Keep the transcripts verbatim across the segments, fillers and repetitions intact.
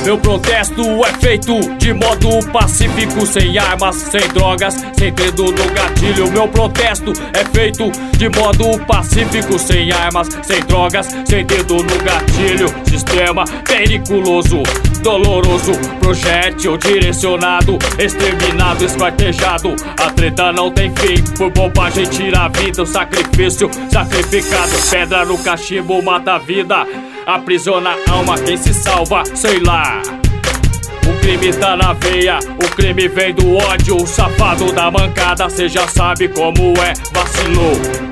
Meu protesto é feito de modo pacífico, sem armas, sem drogas, sem dedo no gatilho. Meu protesto é feito de modo pacífico, sem armas, sem drogas, sem dedo no gatilho. Sistema periculoso, doloroso, projétil direcionado, exterminado, esquartejado. A treta não tem fim, por bobagem tira a vida. O sacrifício sacrificado, pedra no cachimbo mata a vida, aprisiona a alma quem se salva, sei lá. O crime tá na veia, o crime vem do ódio. O safado da mancada, cê já sabe como é, vacilou.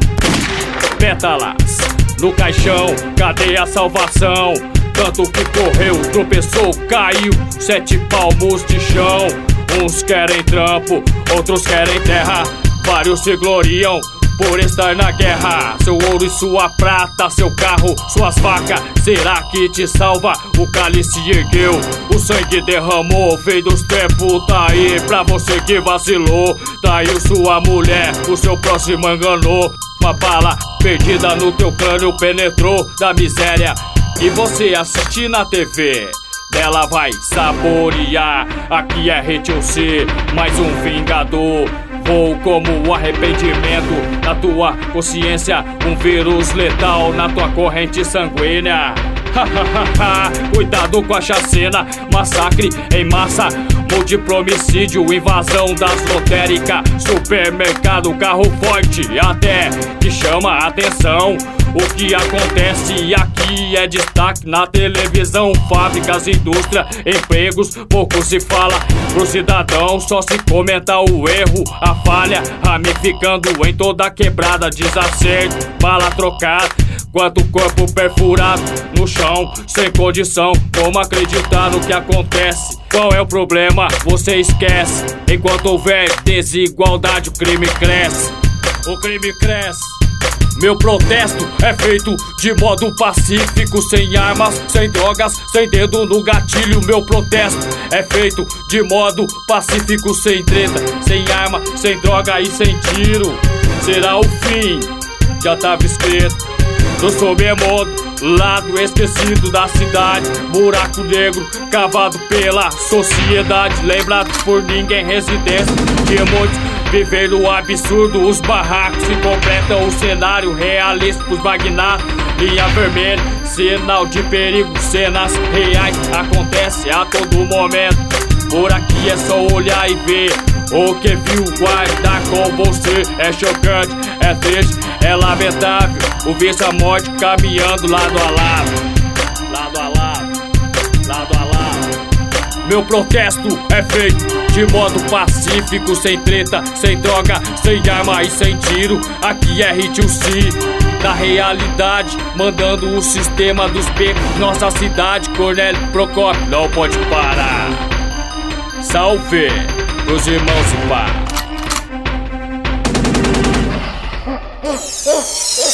Pétalas no caixão, cadê a salvação? Tanto que correu, tropeçou, caiu, sete palmos de chão. Uns querem trampo, outros querem terra, vários se gloriam por estar na guerra. Seu ouro e sua prata, seu carro, suas vacas, será que te salva? O cálice ergueu, o sangue derramou, veio dos tempos, tá aí pra você que vacilou. Traiu sua mulher, o seu próximo enganou. Uma bala perdida no teu crânio penetrou da miséria e você assiste na T V. Dela vai saborear, aqui é Hit U C, mais um vingador. Vou como o arrependimento na tua consciência, um vírus letal na tua corrente sanguínea. Cuidado com a chacina, massacre em massa, múltiplo homicídio, invasão das lotéricas, supermercado, carro forte, até que chama a atenção. O que acontece aqui é destaque na televisão. Fábricas, indústria, empregos, pouco se fala pro cidadão, só se comenta o erro, a falha, ramificando em toda a quebrada. Desacerto, bala trocada, quanto corpo perfurado no chão, sem condição. Como acreditar no que acontece? Qual é o problema? Você esquece. Enquanto houver desigualdade, o crime cresce. O crime cresce. Meu protesto é feito de modo pacífico, sem armas, sem drogas, sem dedo no gatilho. Meu protesto é feito de modo pacífico, sem treta, sem arma, sem droga e sem tiro. Será o fim, já tava escrito. No submundo, lado esquecido da cidade, buraco negro cavado pela sociedade, lembrado por ninguém, residência de muitos. Viver no absurdo, os barracos se completam o cenário realista pros magnatos. Linha vermelha, sinal de perigo, cenas reais acontecem a todo momento. Por aqui é só olhar e ver o que viu, guardar com você. É chocante, é triste, é lamentável, o vice a morte caminhando lado a lado, lado a lado, lado a lado. Meu protesto é feito de modo pacífico, sem treta, sem droga, sem arma e sem tiro. Aqui é Hit U C, da realidade, mandando o sistema dos becos. Nossa cidade, Cornélio Procópio, não pode parar. Salve os irmãos e pá.